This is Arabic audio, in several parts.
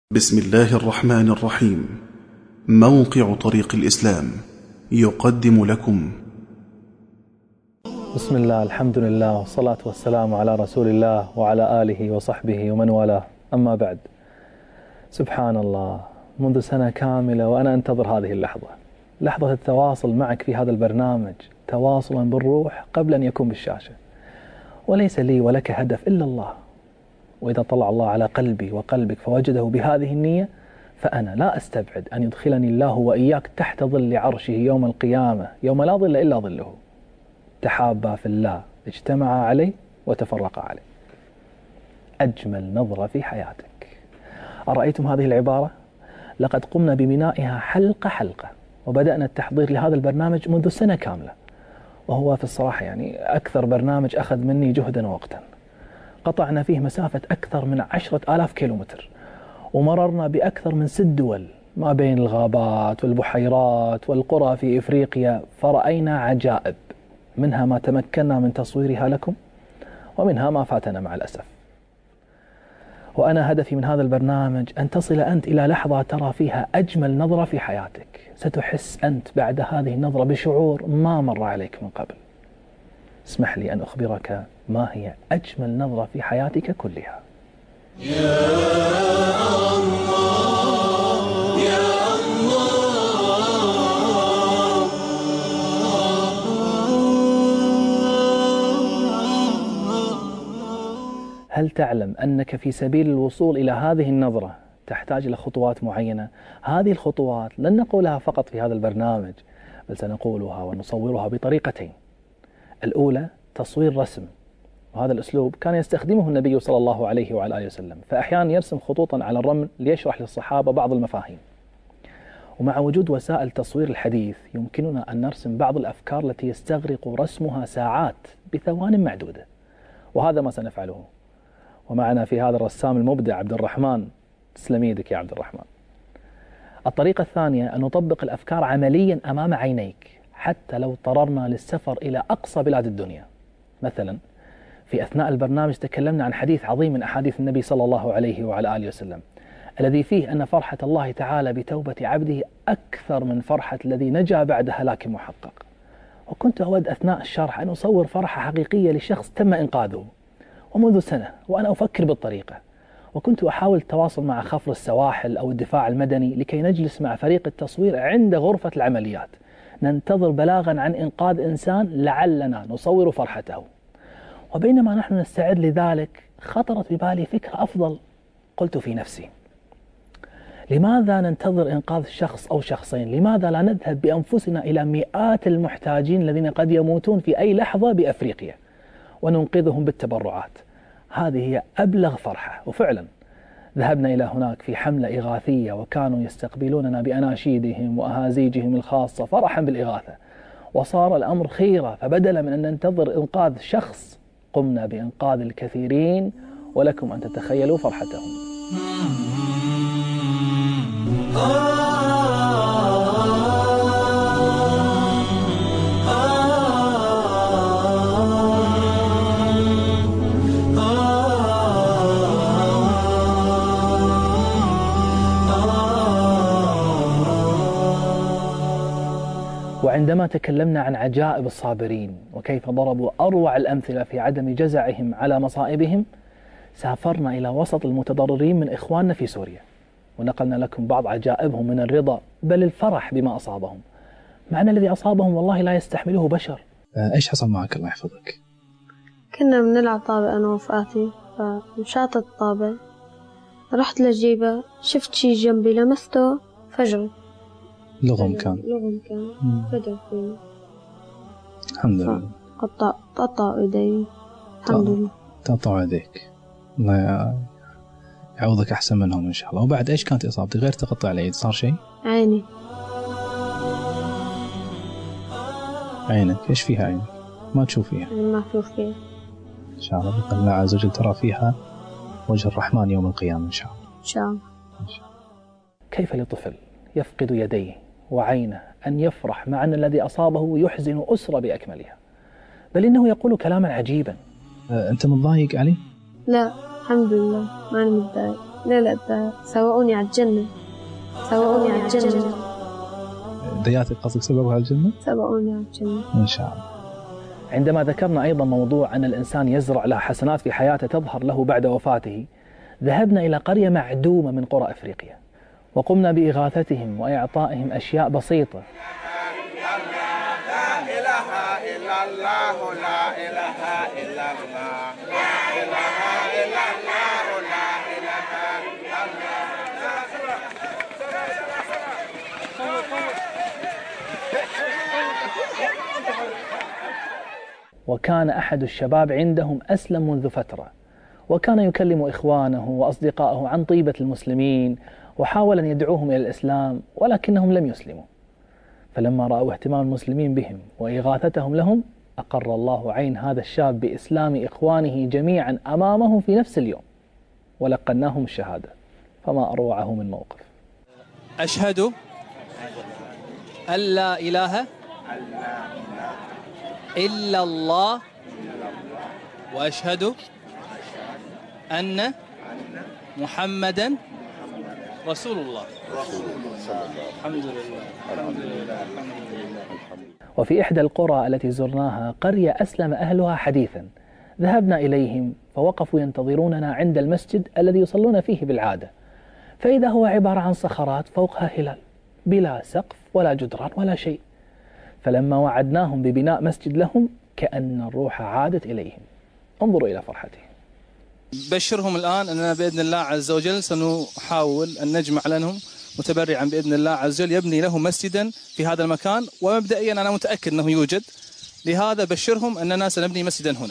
بسم الله الرحمن الرحيم. موقع طريق الإسلام يقدم لكم. بسم الله، الحمد لله، والصلاة والسلام على رسول الله وعلى آله وصحبه ومن والاه، أما بعد. سبحان الله، منذ سنة كاملة وأنا أنتظر هذه اللحظة، لحظة التواصل معك في هذا البرنامج، تواصلا بالروح قبل أن يكون بالشاشة. وليس لي ولك هدف إلا الله، وإذا طلع الله على قلبي وقلبك فوجده بهذه النية، فأنا لا أستبعد أن يدخلني الله وإياك تحت ظل عرشه يوم القيامة، يوم لا ظل إلا ظله. تحابا في الله، اجتمعا عليه وتفرقا عليه. أجمل نظرة في حياتك. أرأيتم هذه العبارة؟ لقد قمنا ببنائها حلقة حلقة، وبدأنا التحضير لهذا البرنامج منذ سنة كاملة، وهو في الصراحة أكثر برنامج أخذ مني جهدا ووقتا. قطعنا فيه مسافة أكثر من 10,000 كيلومتر، ومررنا بأكثر من 6 دول ما بين الغابات والبحيرات والقرى في إفريقيا، فرأينا عجائب، منها ما تمكنا من تصويرها لكم، ومنها ما فاتنا مع الأسف. وأنا هدفي من هذا البرنامج أن تصل أنت إلى لحظة ترى فيها أجمل نظرة في حياتك. ستحس أنت بعد هذه النظرة بشعور ما مر عليك من قبل. اسمح لي أن أخبرك ما هي أجمل نظرة في حياتك كلها. يا الله يا الله. هل تعلم أنك في سبيل الوصول إلى هذه النظرة تحتاج إلى خطوات معينة؟ هذه الخطوات لن نقولها فقط في هذا البرنامج، بل سنقولها ونصورها بطريقتين. الأولى تصوير رسم، وهذا الأسلوب كان يستخدمه النبي صلى الله عليه وعلى آله وسلم، فأحيانا يرسم خطوطا على الرمل ليشرح للصحابة بعض المفاهيم. ومع وجود وسائل تصوير الحديث يمكننا أن نرسم بعض الأفكار التي يستغرق رسمها ساعات بثوان معدودة، وهذا ما سنفعله. ومعنا في هذا الرسام المبدع عبد الرحمن. تسلم يدك يا عبد الرحمن. الطريقة الثانية أن نطبق الأفكار عمليا أمام عينيك، حتى لو اضطررنا للسفر إلى أقصى بلاد الدنيا. مثلا في أثناء البرنامج تكلمنا عن حديث عظيم من أحاديث النبي صلى الله عليه وعلى آله وسلم، الذي فيه أن فرحة الله تعالى بتوبة عبده أكثر من فرحة الذي نجا بعد هلاك محقق. وكنت أود أثناء الشرح أن أصور فرحة حقيقية لشخص تم إنقاذه، ومنذ سنة وأنا أفكر بالطريقة، وكنت أحاول التواصل مع خفر السواحل أو الدفاع المدني لكي نجلس مع فريق التصوير عند غرفة العمليات، ننتظر بلاغا عن إنقاذ إنسان لعلنا نصور فرحته. وبينما نحن نستعد لذلك خطرت ببالي فكرة أفضل. قلت في نفسي: لماذا ننتظر إنقاذ شخص أو شخصين؟ لماذا لا نذهب بأنفسنا إلى مئات المحتاجين الذين قد يموتون في أي لحظة بأفريقيا وننقذهم بالتبرعات؟ هذه هي أبلغ فرحة. وفعلا ذهبنا إلى هناك في حملة إغاثية، وكانوا يستقبلوننا بأناشيدهم وأهازيجهم الخاصة فرحا بالإغاثة. وصار الأمر خيرة، فبدلا من أن ننتظر إنقاذ شخص قمنا بإنقاذ الكثيرين، ولكم أن تتخيلوا فرحتهم. وعندما تكلمنا عن عجائب الصابرين وكيف ضربوا أروع الأمثلة في عدم جزعهم على مصائبهم، سافرنا إلى وسط المتضررين من إخواننا في سوريا، ونقلنا لكم بعض عجائبهم من الرضا بل الفرح بما أصابهم، مع أن الذي أصابهم والله لا يستحمله بشر. إيش حصل معك الله يحفظك؟ كنا بنلعب طابة أنا وفؤاتي، فمشاطت الطابة، رحت لجيبه، شفت شي جنبي لمسته، فجأة لغم كان فجأة فيني. الحمد لله. قطع إيدي الحمد لله. تقطع يديك، الله يعوضك أحسن منهم إن شاء الله. وبعد إيش كانت إصابتي غير تقطع اليد؟ صار شيء؟ عينك إيش فيها؟ عينك ما تشوف فيها؟ ما أشوف فيها. إن شاء الله بإذن الله عز وجل ترى فيها وجه الرحمن يوم القيامة إن شاء الله. إن شاء الله. كيف لطفل يفقد يديه وعينه أن يفرح مع أن الذي أصابه يحزن أسرة بأكملها؟ بل إنه يقول كلاما عجيبا. أنت متضايق علي؟ لا الحمد لله، ما أنا متضايق، لا سواء على الجنة، سواء على الجنة. دياتي قصدك سببها على الجنة؟ سواء على الجنة إن شاء الله. عندما ذكرنا أيضا موضوع أن الإنسان يزرع له حسنات في حياته تظهر له بعد وفاته، ذهبنا إلى قرية معدومة من قرى أفريقيا وقمنا بإغاثتهم وإعطائهم أشياء بسيطة. لا إله إلا الله، لا إله إلا الله، لا إله إلا الله، لا إله إلا الله. وكان أحد الشباب عندهم أسلم منذ فترة، وكان يكلم إخوانه وأصدقائه عن طيبة المسلمين وحاول أن يدعوهم إلى الإسلام، ولكنهم لم يسلموا. فلما رأوا اهتمام المسلمين بهم وإغاثتهم لهم، أقر الله عين هذا الشاب بإسلام إخوانه جميعا أمامهم في نفس اليوم، ولقناهم الشهادة. فما أروعه من موقف. أشهد أن لا إله إلا الله وأشهد أن محمدا رسول الله. الحمد لله. وفي إحدى القرى التي زرناها قرية أسلم أهلها حديثا، ذهبنا إليهم فوقفوا ينتظروننا عند المسجد الذي يصلون فيه بالعادة، فإذا هو عبارة عن صخرات فوقها هلال بلا سقف ولا جدران ولا شيء. فلما وعدناهم ببناء مسجد لهم كأن الروح عادت إليهم. انظروا إلى فرحتهم. بشرهم الآن أننا بإذن الله عز وجل سنحاول أن نجمع لهم متبرعا بإذن الله عز وجل يبني لهم مسجدا في هذا المكان، ومبدئيا أنا متأكد أنه يوجد، لهذا بشرهم أننا سنبني مسجدا هنا.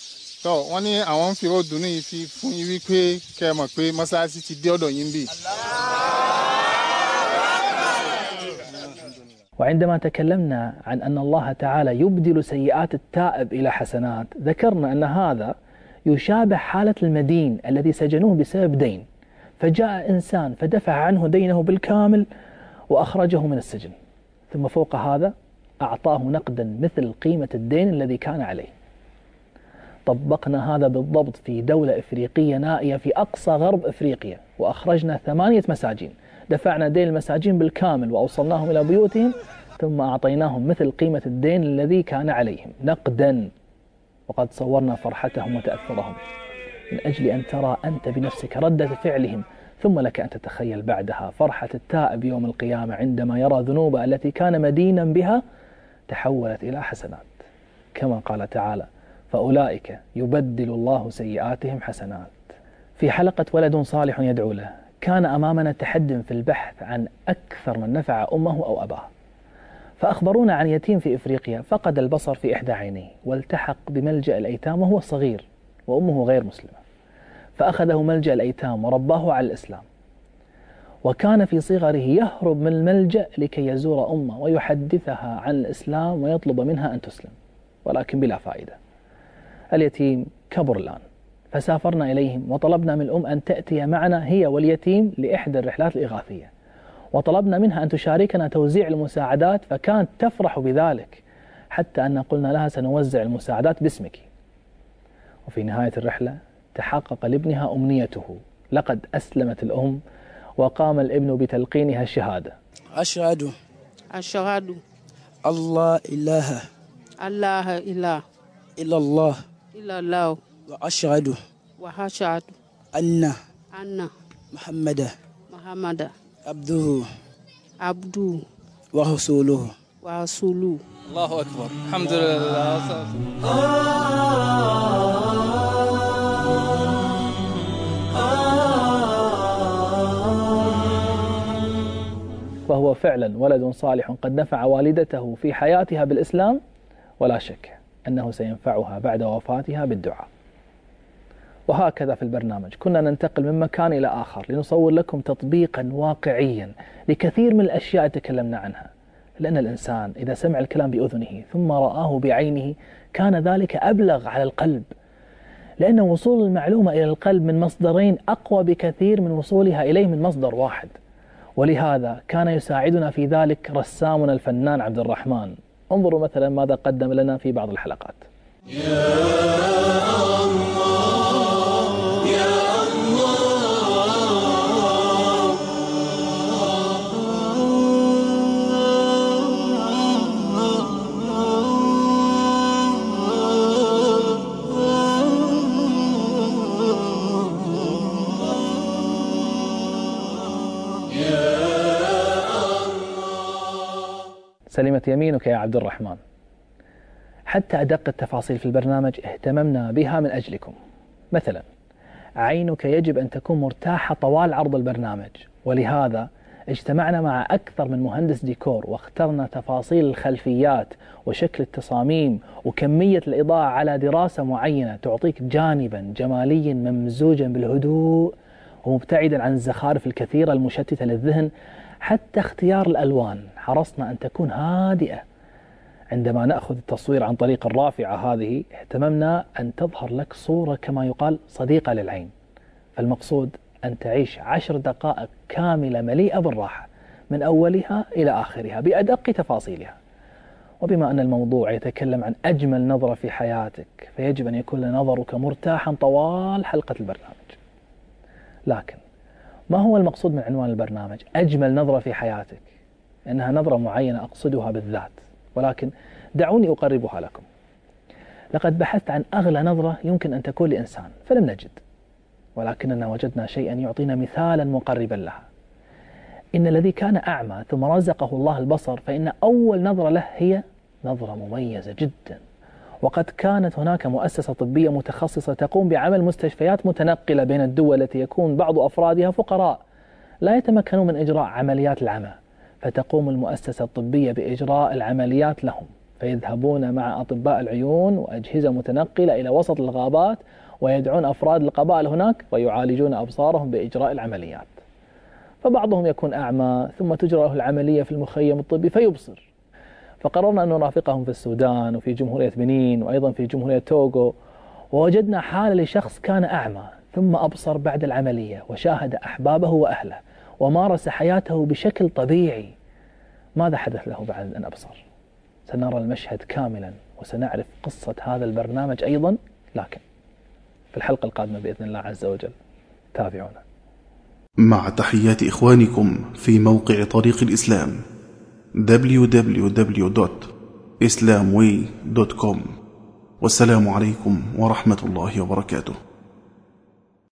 وعندما تكلمنا عن أن الله تعالى يبدل سيئات التائب إلى حسنات، ذكرنا أن هذا يشابه حالة المدين الذي سجنوه بسبب دين، فجاء إنسان فدفع عنه دينه بالكامل وأخرجه من السجن، ثم فوق هذا أعطاه نقدا مثل قيمة الدين الذي كان عليه. طبقنا هذا بالضبط في دولة إفريقية نائية في أقصى غرب إفريقيا، وأخرجنا 8 مساجين، دفعنا دين المساجين بالكامل وأوصلناهم إلى بيوتهم، ثم أعطيناهم مثل قيمة الدين الذي كان عليهم نقدا، وقد صورنا فرحتهم وتأثرهم من أجل أن ترى أنت بنفسك ردة فعلهم، ثم لك أن تتخيل بعدها فرحة التائب يوم القيامة عندما يرى ذنوبه التي كان مدينا بها تحولت إلى حسنات، كما قال تعالى: فأولئك يبدل الله سيئاتهم حسنات. في حلقة ولد صالح يدعو له كان أمامنا تحد في البحث عن أكثر من نفع أمه أو أباه، فأخبرونا عن يتيم في إفريقيا فقد البصر في إحدى عينيه والتحق بملجأ الأيتام وهو صغير وأمه غير مسلمة، فأخذه ملجأ الأيتام ورباه على الإسلام، وكان في صغره يهرب من الملجأ لكي يزور أمه ويحدثها عن الإسلام ويطلب منها أن تسلم، ولكن بلا فائدة. اليتيم كبر الآن، فسافرنا إليهم وطلبنا من الأم أن تأتي معنا هي واليتيم لإحدى الرحلات الإغاثية، وطلبنا منها أن تشاركنا توزيع المساعدات، فكانت تفرح بذلك حتى أن قلنا لها سنوزع المساعدات باسمك. وفي نهاية الرحلة تحقق لابنها أمنيته، لقد أسلمت الأم وقام الابن بتلقينها الشهادة. أشهد الله إله إلا الله وأشهد أن محمد عبده ورسوله. الله أكبر. الحمد لله. فهو فعلا ولد صالح قد نفع والدته في حياتها بالإسلام، ولا شك أنه سينفعها بعد وفاتها بالدعاء. وهكذا في البرنامج كنا ننتقل من مكان إلى آخر لنصور لكم تطبيقا واقعيا لكثير من الأشياء تكلمنا عنها، لأن الإنسان إذا سمع الكلام بأذنه ثم رآه بعينه كان ذلك أبلغ على القلب، لأن وصول المعلومة إلى القلب من مصدرين أقوى بكثير من وصولها إليه من مصدر واحد. ولهذا كان يساعدنا في ذلك رسامنا الفنان عبد الرحمن. انظروا مثلا ماذا قدم لنا في بعض الحلقات. يا الله سلمت يمينك يا عبد الرحمن. حتى أدق التفاصيل في البرنامج اهتممنا بها من أجلكم. مثلا عينك يجب أن تكون مرتاحة طوال عرض البرنامج، ولهذا اجتمعنا مع أكثر من مهندس ديكور واخترنا تفاصيل الخلفيات وشكل التصاميم وكمية الإضاءة على دراسة معينة تعطيك جانبا جماليا ممزوجا بالهدوء ومبتعدا عن الزخارف الكثيرة المشتتة للذهن. حتى اختيار الألوان حرصنا أن تكون هادئة. عندما نأخذ التصوير عن طريق الرافعة هذه اهتممنا أن تظهر لك صورة كما يقال صديقة للعين، فالمقصود أن تعيش 10 دقائق كاملة مليئة بالراحة من أولها إلى آخرها بأدق تفاصيلها. وبما أن الموضوع يتكلم عن أجمل نظرة في حياتك فيجب أن يكون نظرك مرتاحا طوال حلقة البرنامج. لكن ما هو المقصود من عنوان البرنامج أجمل نظرة في حياتك؟ إنها نظرة معينة أقصدها بالذات، ولكن دعوني أقربها لكم. لقد بحثت عن أغلى نظرة يمكن أن تكون لإنسان فلم نجد، ولكننا وجدنا شيئا يعطينا مثالا مقربا لها. إن الذي كان أعمى ثم رزقه الله البصر فإن أول نظرة له هي نظرة مميزة جدا. وقد كانت هناك مؤسسة طبية متخصصة تقوم بعمل مستشفيات متنقلة بين الدول التي يكون بعض أفرادها فقراء لا يتمكنون من إجراء عمليات العمى، فتقوم المؤسسة الطبية بإجراء العمليات لهم، فيذهبون مع أطباء العيون وأجهزة متنقلة إلى وسط الغابات ويدعون أفراد القبائل هناك ويعالجون أبصارهم بإجراء العمليات. فبعضهم يكون أعمى ثم تجرى له العملية في المخيم الطبي فيبصر. فقررنا أن نرافقهم في السودان وفي جمهورية بنين وأيضا في جمهورية توغو، ووجدنا حالة لشخص كان أعمى ثم أبصر بعد العملية وشاهد أحبابه وأهله ومارس حياته بشكل طبيعي. ماذا حدث له بعد أن أبصر؟ سنرى المشهد كاملا وسنعرف قصة هذا البرنامج أيضا، لكن في الحلقة القادمة بإذن الله عز وجل. تابعونا. مع تحيات إخوانكم في موقع طريق الإسلام www.islamway.com. والسلام عليكم ورحمة الله وبركاته.